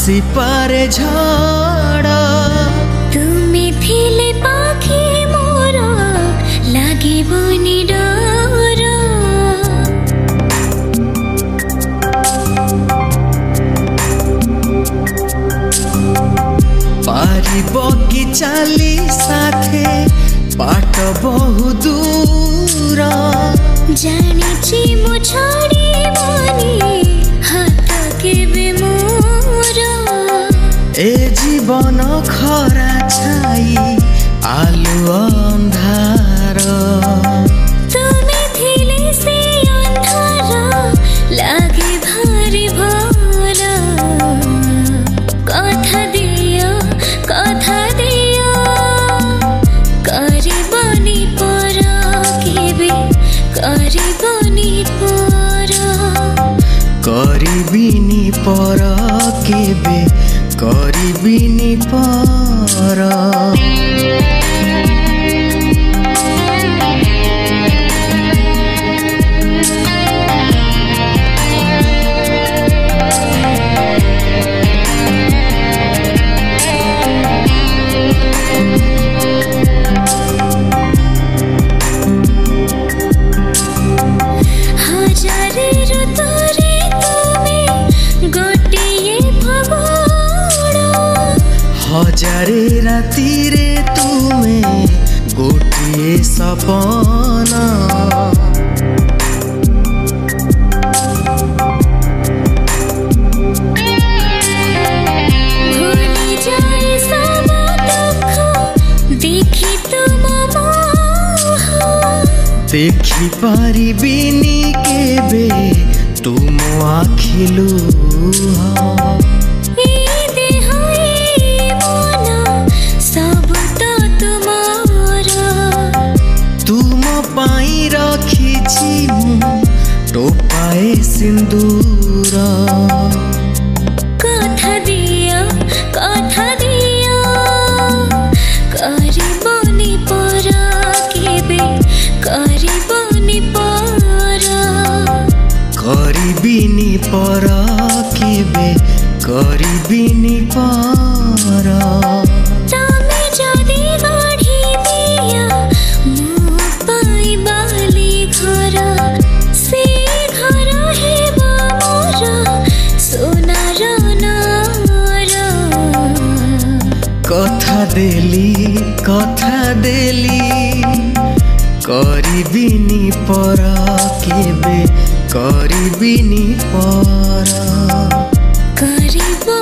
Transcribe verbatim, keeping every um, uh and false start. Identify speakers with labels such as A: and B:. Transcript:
A: आसी पारे झड़
B: तुमे थिले पाखी मोर लागिबोनी डर
A: पारिब कि चाली साथे बाट बहु दूर
B: जानिछि मु छाड़िबोनी हाथ केबे मोर
A: ए जीवन खरा छाई आलु अंधार
B: तुमे थिले से अंधार लागे भारी भर कथा दियो कथा दियो करिबोनी पर केबे करिबोनी पर
A: करिबिनी पर केबे करिबिनी पर हजारे राती रे तुमे गोटिए सपना
B: भूली जाए सब दुख देखी तुम मोह
A: देखी पारिबिनी केबे तुम आखिलु टोपाए सिंदूर
B: कथा दिया कथा दिया करिबोनी पर केबे करिबोनी पर
A: करिबिनी पर केबे करिबिनी पर
B: तमे जदि गढ़ी दिया मो पाई बाली घर से घर हेबा मोर सोनार नार
A: कथा देली कथा देली करिबिनी पर केबे करिबिनी पर
B: करिबो